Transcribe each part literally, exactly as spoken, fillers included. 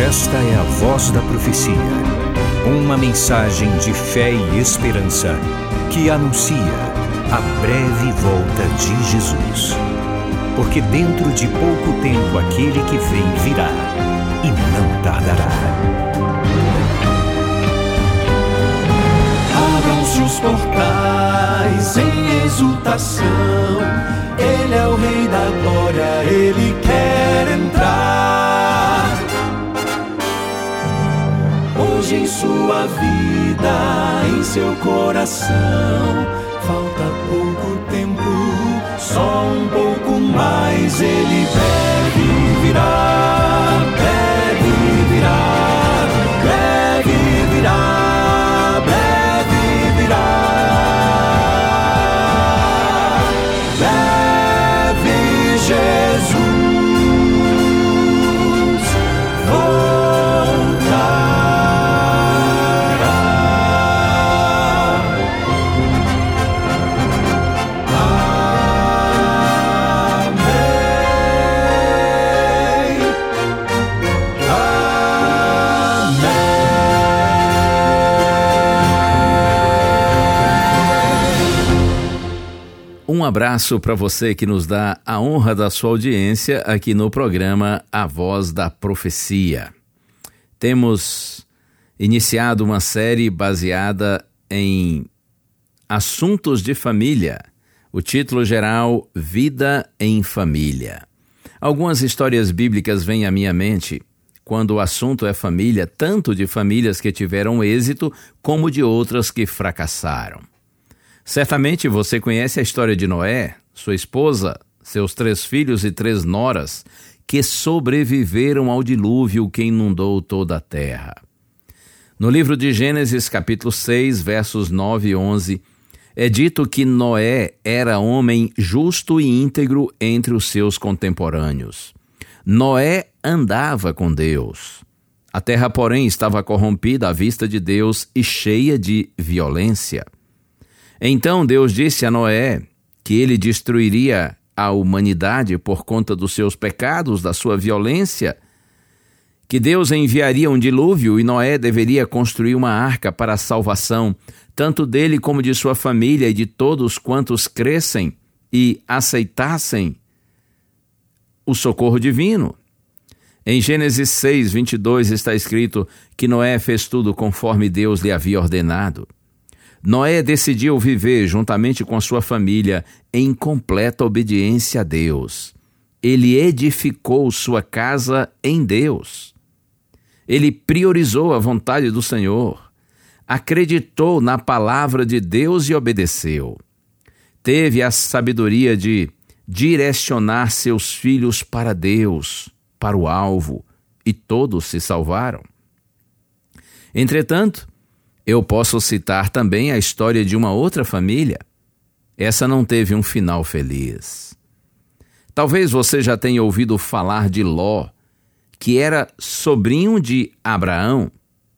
Esta é a Voz da Profecia, uma mensagem de fé e esperança que anuncia a breve volta de Jesus. Porque dentro de pouco tempo aquele que vem virá e não tardará. Abram-se os portais em exultação, Ele é o Rei da Glória, Ele quer entrar. Hoje em sua vida, em seu coração, falta pouco tempo, só um pouco mais. Ele deve virar, deve virar, deve virar, deve virar. Deve Jesus Um abraço para você que nos dá a honra da sua audiência aqui no programa A Voz da Profecia. Temos iniciado uma série baseada em assuntos de família. O título geral, Vida em Família. Algumas histórias bíblicas vêm à minha mente quando o assunto é família, tanto de famílias que tiveram êxito como de outras que fracassaram. Certamente você conhece a história de Noé, sua esposa, seus três filhos e três noras, que sobreviveram ao dilúvio que inundou toda a terra. No livro de Gênesis, capítulo seis, versos nove e onze, é dito que Noé era homem justo e íntegro entre os seus contemporâneos. Noé andava com Deus. A terra, porém, estava corrompida à vista de Deus e cheia de violência. Então Deus disse a Noé que ele destruiria a humanidade por conta dos seus pecados, da sua violência, que Deus enviaria um dilúvio e Noé deveria construir uma arca para a salvação, tanto dele como de sua família e de todos quantos crescem e aceitassem o socorro divino. Em Gênesis seis, vinte e dois está escrito que Noé fez tudo conforme Deus lhe havia ordenado. Noé decidiu viver juntamente com a sua família em completa obediência a Deus. Ele edificou sua casa em Deus. Ele priorizou a vontade do Senhor, acreditou na palavra de Deus e obedeceu. Teve a sabedoria de direcionar seus filhos para Deus, para o alvo, e todos se salvaram. Entretanto, eu posso citar também a história de uma outra família. Essa não teve um final feliz. Talvez você já tenha ouvido falar de Ló, que era sobrinho de Abraão.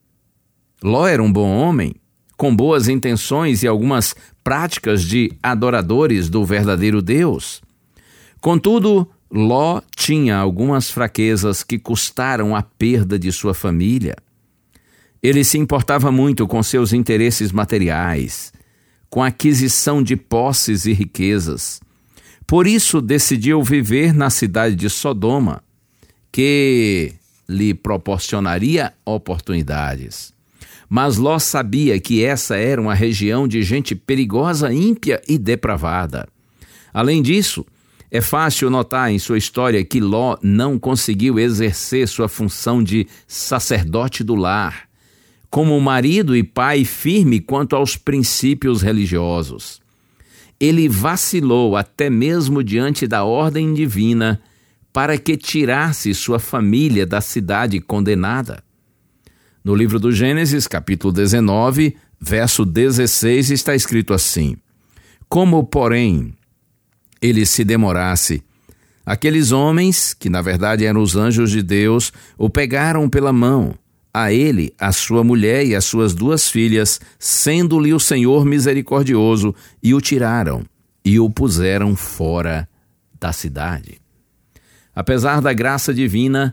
Ló era um bom homem, com boas intenções e algumas práticas de adoradores do verdadeiro Deus. Contudo, Ló tinha algumas fraquezas que custaram a perda de sua família. Ele se importava muito com seus interesses materiais, com a aquisição de posses e riquezas. Por isso decidiu viver na cidade de Sodoma, que lhe proporcionaria oportunidades. Mas Ló sabia que essa era uma região de gente perigosa, ímpia e depravada. Além disso, é fácil notar em sua história que Ló não conseguiu exercer sua função de sacerdote do lar, como marido e pai firme quanto aos princípios religiosos. Ele vacilou até mesmo diante da ordem divina para que tirasse sua família da cidade condenada. No livro do Gênesis, capítulo dezenove, verso dezesseis, está escrito assim: Como, porém, ele se demorasse, aqueles homens, que na verdade eram os anjos de Deus, o pegaram pela mão, a ele, a sua mulher e as suas duas filhas, sendo-lhe o Senhor misericordioso, e o tiraram e o puseram fora da cidade. Apesar da graça divina,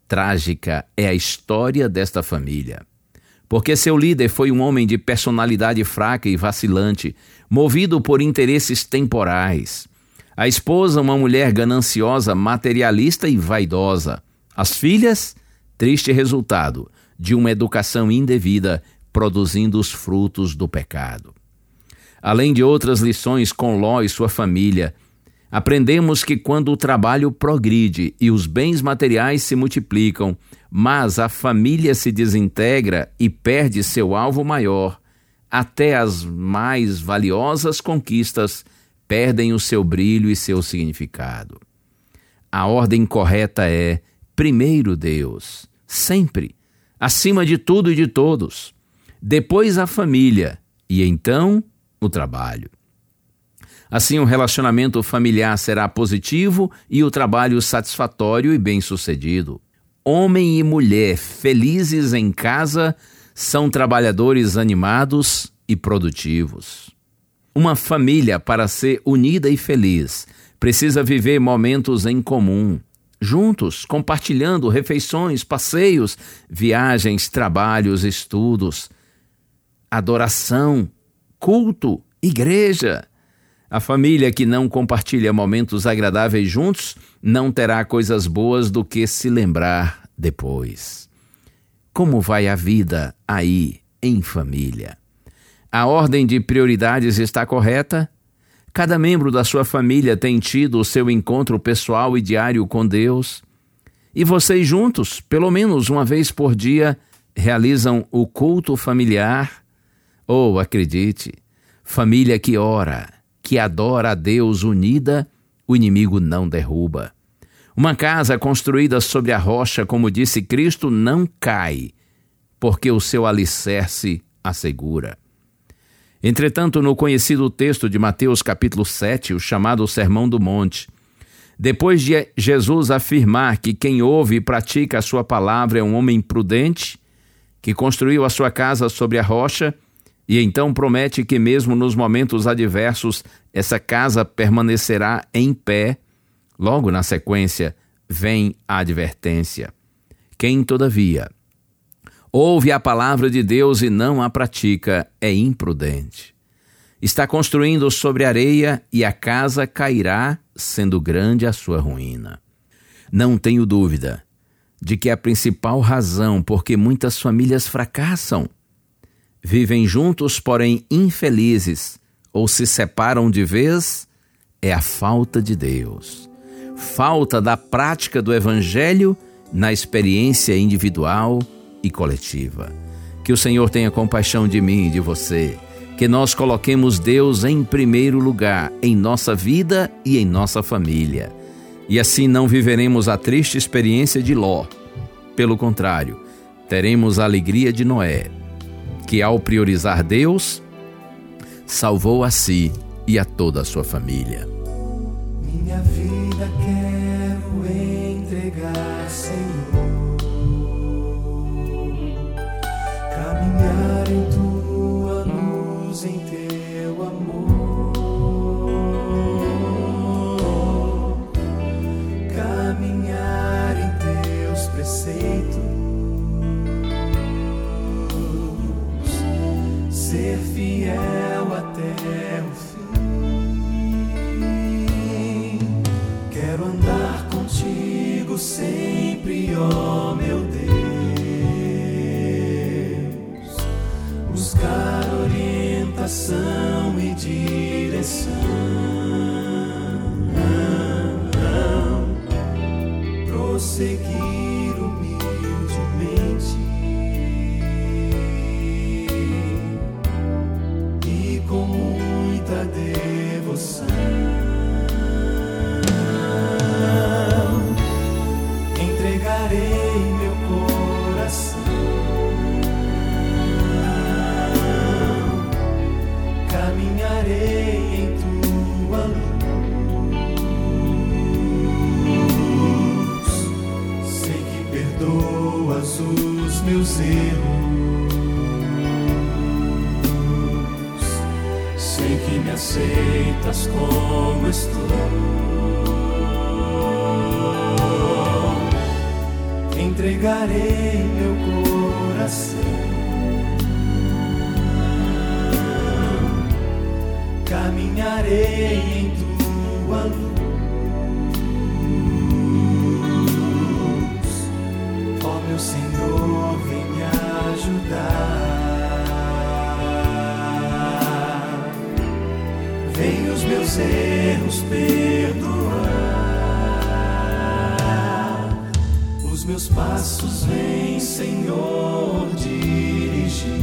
Trágica é a história desta família, porque seu líder foi um homem de personalidade fraca e vacilante, movido por interesses temporais. A esposa, uma mulher gananciosa, materialista e vaidosa. As filhas, triste resultado de uma educação indevida, produzindo os frutos do pecado. Além de outras lições com Ló e sua família, aprendemos que quando o trabalho progride e os bens materiais se multiplicam, mas a família se desintegra e perde seu alvo maior, até as mais valiosas conquistas perdem o seu brilho e seu significado. A ordem correta é, primeiro Deus, sempre, acima de tudo e de todos, depois a família e então o trabalho. Assim, o relacionamento familiar será positivo e o trabalho satisfatório e bem-sucedido. Homem e mulher felizes em casa são trabalhadores animados e produtivos. Uma família, para ser unida e feliz, precisa viver momentos em comum, juntos, compartilhando refeições, passeios, viagens, trabalhos, estudos, adoração, culto, igreja. A família que não compartilha momentos agradáveis juntos não terá coisas boas do que se lembrar depois. Como vai a vida aí em família? A ordem de prioridades está correta? Cada membro da sua família tem tido o seu encontro pessoal e diário com Deus? E vocês juntos, pelo menos uma vez por dia, realizam o culto familiar? Ou, acredite, família que ora, que adora a Deus unida, o inimigo não derruba. Uma casa construída sobre a rocha, como disse Cristo, não cai, porque o seu alicerce assegura. Entretanto, no conhecido texto de Mateus capítulo sete, o chamado Sermão do Monte, depois de Jesus afirmar que quem ouve e pratica a sua palavra é um homem prudente, que construiu a sua casa sobre a rocha, e então promete que mesmo nos momentos adversos essa casa permanecerá em pé. Logo na sequência vem a advertência. Quem, todavia, ouve a palavra de Deus e não a pratica é imprudente. Está construindo sobre areia e a casa cairá, sendo grande a sua ruína. Não tenho dúvida de que a principal razão por que muitas famílias fracassam, vivem juntos, porém infelizes, ou se separam de vez, é a falta de Deus. Falta da prática do Evangelho na experiência individual e coletiva. Que o Senhor tenha compaixão de mim e de você. Que nós coloquemos Deus em primeiro lugar em nossa vida e em nossa família. E assim não viveremos a triste experiência de Ló. Pelo contrário, teremos a alegria de Noé, que ao priorizar Deus, salvou a si e a toda a sua família. Minha vida quero entregar, Senhor, caminhar em tua luz, em teu amor, caminhar em teus preceitos, ser fiel até o fim. Quero andar contigo sempre, ó meu Deus, buscar orientação e direção, prosseguir humildemente com muita devoção. Entregarei meu coração, caminharei em tua luz. Sei que perdoas os meus erros, sei que me aceitas como estou. entregarei meu coração. Caminharei em tua luz. Ó meu Senhor, vem me ajudar. Vem os meus erros perdoar. Os meus passos vem, Senhor, dirigir.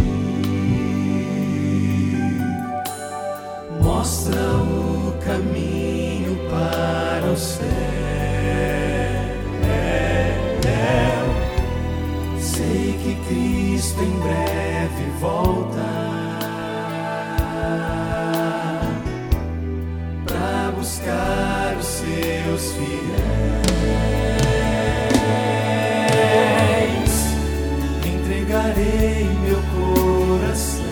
Mostra o caminho para o céu. Sei que Cristo em breve volta para buscar os seus fiéis. Entregarei meu coração.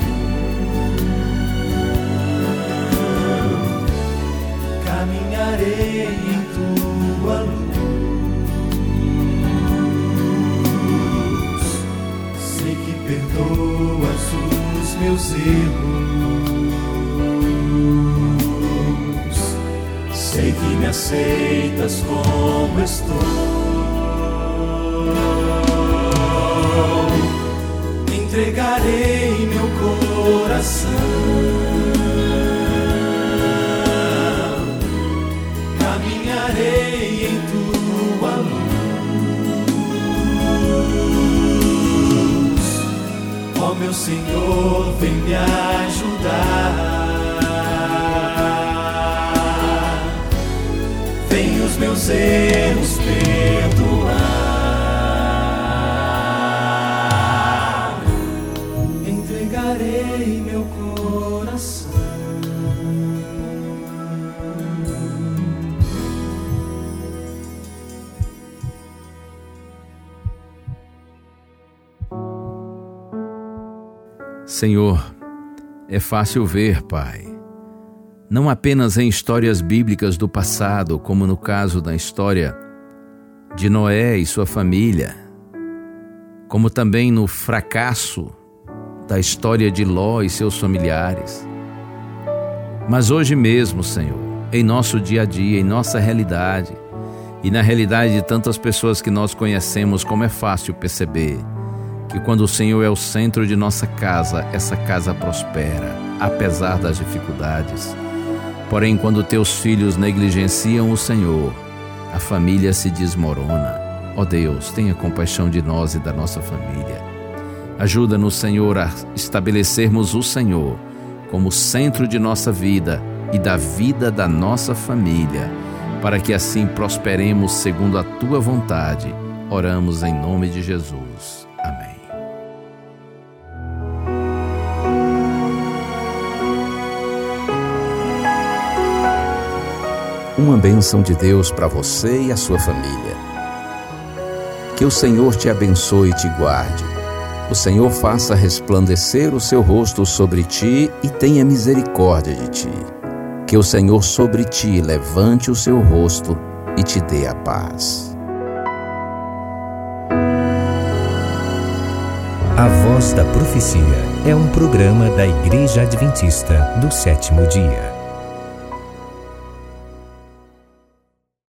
Caminharei em tua luz. Sei que perdoas os meus erros. Sei que me aceitas como estou. Entregarei meu coração. Caminharei em tua luz. Ó meu Senhor, vem me ajudar. Vem os meus erros perdoar. Entregarei meu coração. Senhor, é fácil ver, Pai, não apenas em histórias bíblicas do passado, como no caso da história de Noé e sua família, como também no fracasso da história de Ló e seus familiares, mas hoje mesmo, Senhor, em nosso dia a dia, em nossa realidade e na realidade de tantas pessoas que nós conhecemos, como é fácil perceber que quando o Senhor é o centro de nossa casa, essa casa prospera, apesar das dificuldades. Porém, quando teus filhos negligenciam o Senhor, a família se desmorona. Ó Deus, tenha compaixão de nós e da nossa família. Ajuda-nos, Senhor, a estabelecermos o Senhor como centro de nossa vida e da vida da nossa família, para que assim prosperemos segundo a Tua vontade. Oramos em nome de Jesus. Amém. Uma bênção de Deus para você e a sua família. Que o Senhor te abençoe e te guarde. O Senhor faça resplandecer o seu rosto sobre ti e tenha misericórdia de ti. Que o Senhor sobre ti levante o seu rosto e te dê a paz. A Voz da Profecia é um programa da Igreja Adventista do Sétimo Dia.